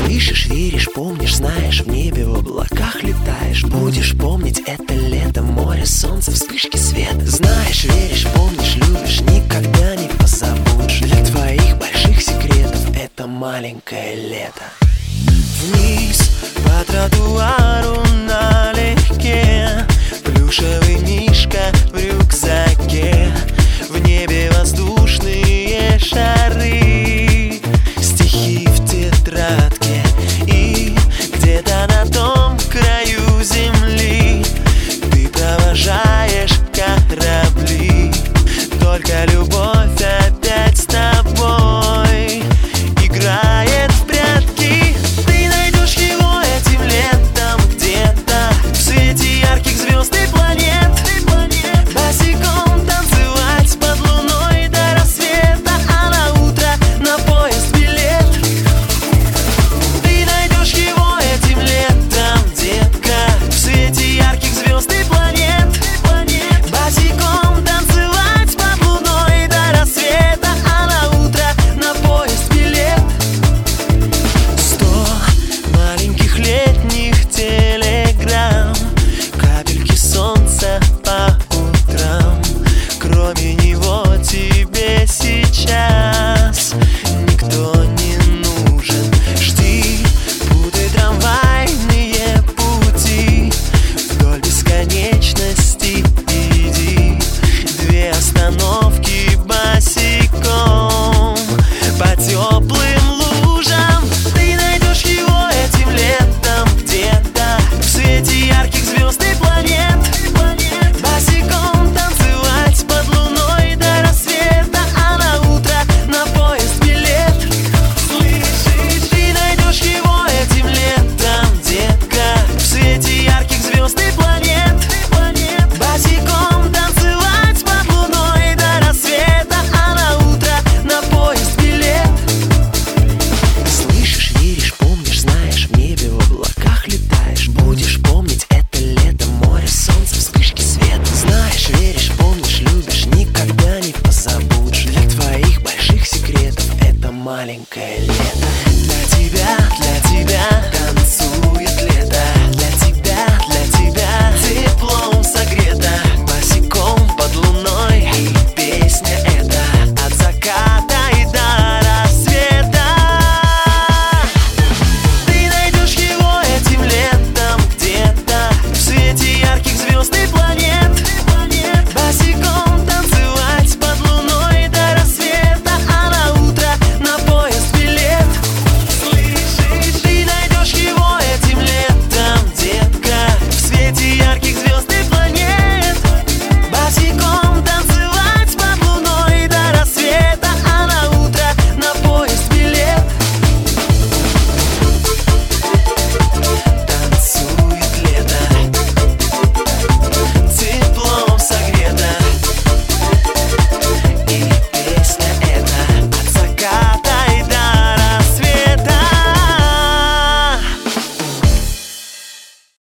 Слышишь, веришь, помнишь, знаешь, в небе в облаках летаешь. Будешь помнить это лето, море, солнце, вспышки света. Знаешь, веришь, помнишь, любишь, никогда не позабудешь. Для твоих больших секретов это маленькое лето. Вниз по тротуару налегке, плюшевый мишка в рюкзаке. В небе воздушные шары, стихи в тетрадке. И где-то на том краю земли ты провожаешь корабли. Только любовь опять с тобой играет в прятки. Ты найдешь его этим летом где-то в свете ярких звезд и планет. Босиком танцевать под луной до рассвета, а на утро на поезд билет. Ты найдешь его этим летом, детка, в свете ярких звезд и планет. Босиком танцевать под луной до рассвета, а на утро на поезд билет. 100 маленьких летних телеграмм, капельки солнца по утрам. Кроме него тебе сейчас никто не нужен. Жди, путай трамвайные пути, вдоль бесконечности иди. 2 остановки босиком по теплым лужам. Ты найдешь его этим летом где-то в свете ярких звезд и планет. Босиком танцевать под луной до рассвета, а на утро на поезд билет. Слышишь, ты найдешь его этим летом, детка, в свете ярких звезд и планет. Босиком танцевать под луной до рассвета, а на утро на поезд билет. Слышишь, веришь, помнишь, знаешь, в небе в облаках летаешь. Будешь помнить это лето, море, солнце, вспышки света. Знаешь, веришь, помнишь, любишь, никогда не позабудешь. Для твоих больших секретов это маленькое лето. Для тебя